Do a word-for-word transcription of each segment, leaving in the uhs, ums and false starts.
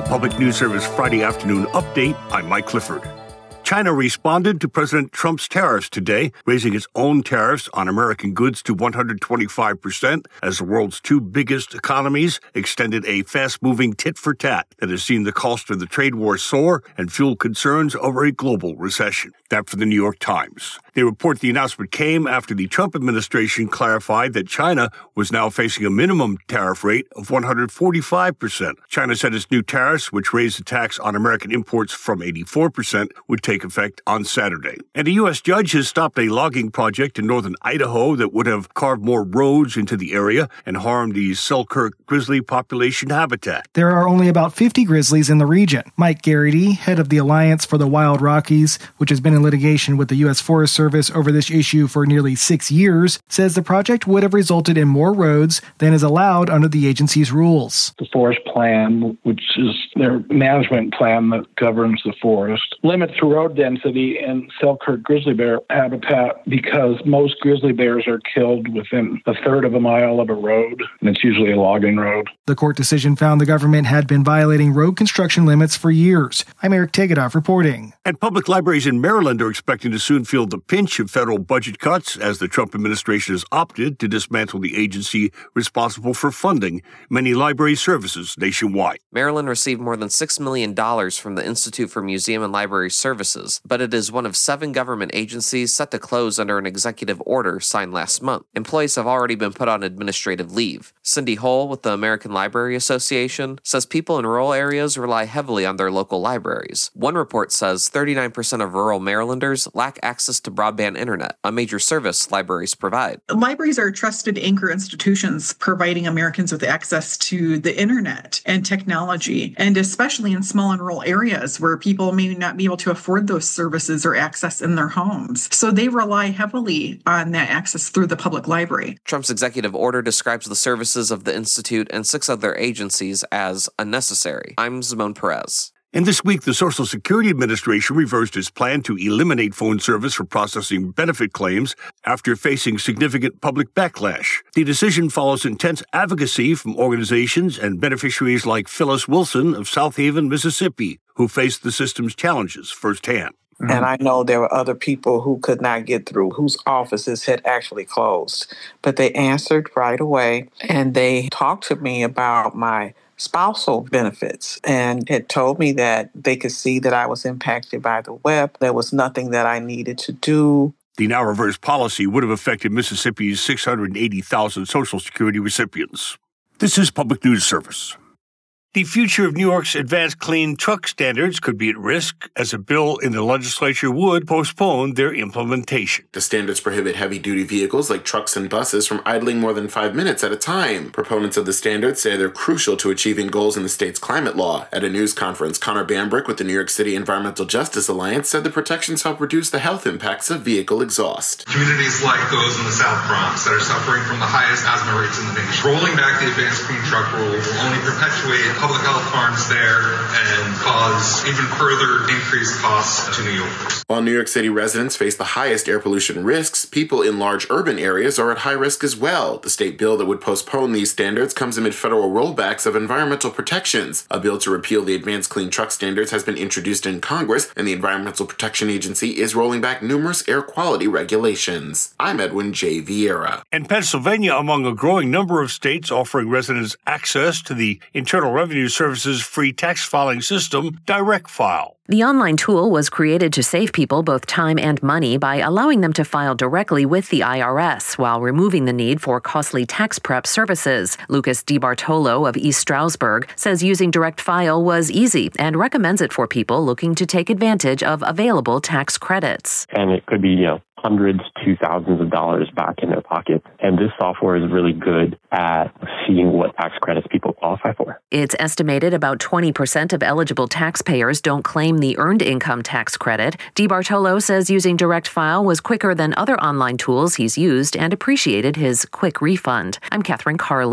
Public News Service Friday afternoon update. I'm Mike Clifford. China responded to President Trump's tariffs today, raising its own tariffs on American goods to one hundred twenty-five percent as the world's two biggest economies extended a fast-moving tit-for-tat that has seen the cost of the trade war soar and fueled concerns over a global recession. That for the New York Times. They report the announcement came after the Trump administration clarified that China was now facing a minimum tariff rate of one hundred forty-five percent. China said its new tariffs, which raised the tax on American imports from eighty-four percent, would take effect on Saturday. And a U S judge has stopped a logging project in northern Idaho that would have carved more roads into the area and harmed the Selkirk grizzly population habitat. There are only about fifty grizzlies in the region. Mike Garrity, head of the Alliance for the Wild Rockies, which has been in litigation with the U S Forest Service over this issue for nearly six years, says the project would have resulted in more roads than is allowed under the agency's rules. The forest plan, which is their management plan that governs the forest, limits the road density in Selkirk grizzly bear habitat because most grizzly bears are killed within a third of a mile of a road, and it's usually a logging road. The court decision found the government had been violating road construction limits for years. I'm Eric Tegedoff reporting. And public libraries in Maryland are expecting to soon feel the pinch of federal budget cuts as the Trump administration has opted to dismantle the agency responsible for funding many library services nationwide. Maryland received more than six million dollars from the Institute for Museum and Library Services, but it is one of seven government agencies set to close under an executive order signed last month. Employees have already been put on administrative leave. Cindy Hull with the American Library Association says people in rural areas rely heavily on their local libraries. One report says thirty-nine percent of rural Marylanders lack access to broadband internet, a major service libraries provide. Libraries are trusted anchor institutions providing Americans with access to the internet and technology, and especially in small and rural areas where people may not be able to afford those services or access in their homes. So they rely heavily on that access through the public library. Trump's executive order describes the services of the Institute and six other agencies as unnecessary. I'm Simone Perez. And this week, the Social Security Administration reversed its plan to eliminate phone service for processing benefit claims after facing significant public backlash. The decision follows intense advocacy from organizations and beneficiaries like Phyllis Wilson of South Haven, Mississippi, who faced the system's challenges firsthand. And I know there were other people who could not get through, whose offices had actually closed. But they answered right away, and they talked to me about my spousal benefits and had told me that they could see that I was impacted by the web. There was nothing that I needed to do. The now reversed policy would have affected Mississippi's six hundred eighty thousand Social Security recipients. This is Public News Service. The future of New York's advanced clean truck standards could be at risk as a bill in the legislature would postpone their implementation. The standards prohibit heavy-duty vehicles like trucks and buses from idling more than five minutes at a time. Proponents of the standards say they're crucial to achieving goals in the state's climate law. At a news conference, Connor Bambrick with the New York City Environmental Justice Alliance said the protections help reduce the health impacts of vehicle exhaust. Communities like those in the South Bronx that are suffering from the highest asthma rates in the nation. Rolling back the advanced clean truck rule will only perpetuate public health harms there and cause even further increased costs to New Yorkers. While New York City residents face the highest air pollution risks, people in large urban areas are at high risk as well. The state bill that would postpone these standards comes amid federal rollbacks of environmental protections. A bill to repeal the advanced clean truck standards has been introduced in Congress, and the Environmental Protection Agency is rolling back numerous air quality regulations. I'm Edwin J. Vieira. And Pennsylvania, among a growing number of states offering residents access to the Internal Revenue Service's free tax filing system, DirectFile. The online tool was created to save people both time and money by allowing them to file directly with the I R S while removing the need for costly tax prep services. Lucas DiBartolo of East Stroudsburg says using DirectFile was easy and recommends it for people looking to take advantage of available tax credits. And it could be, you know, hundreds to thousands of dollars back in their pocket. And this software is really good at seeing what tax credits people qualify for. It's estimated about twenty percent of eligible taxpayers don't claim the earned income tax credit. DiBartolo says using DirectFile was quicker than other online tools he's used and appreciated his quick refund. I'm Catherine Carley.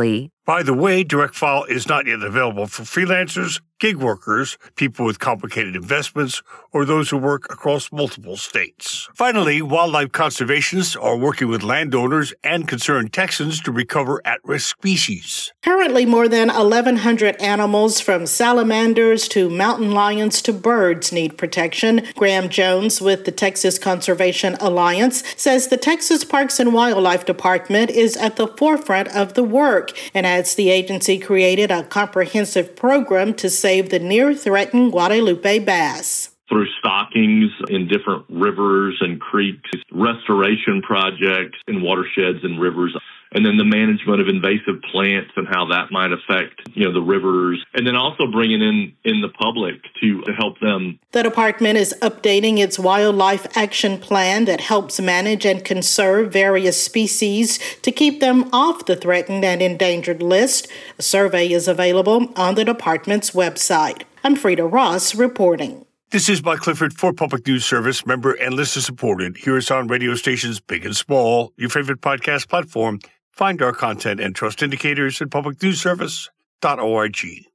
By the way, DirectFile is not yet available for freelancers, gig workers, people with complicated investments, or those who work across multiple states. Finally, wildlife conservationists are working with landowners and concerned Texans to recover at-risk species. Currently, more than eleven hundred animals, from salamanders to mountain lions to birds, need protection. Graham Jones with the Texas Conservation Alliance says the Texas Parks and Wildlife Department is at the forefront of the work and adds the agency created a comprehensive program to save the near-threatened Guadalupe bass. Through stockings in different rivers and creeks, restoration projects in watersheds and rivers, and then the management of invasive plants and how that might affect, you know, the rivers, and then also bringing in, in the public to, to help them. The department is updating its wildlife action plan that helps manage and conserve various species to keep them off the threatened and endangered list. A survey is available on the department's website. I'm Frida Ross reporting. This is Mike Clifford for Public News Service, member and listener supported. Here is on radio stations big and small, your favorite podcast platform. Find our content and trust indicators at public news service dot org.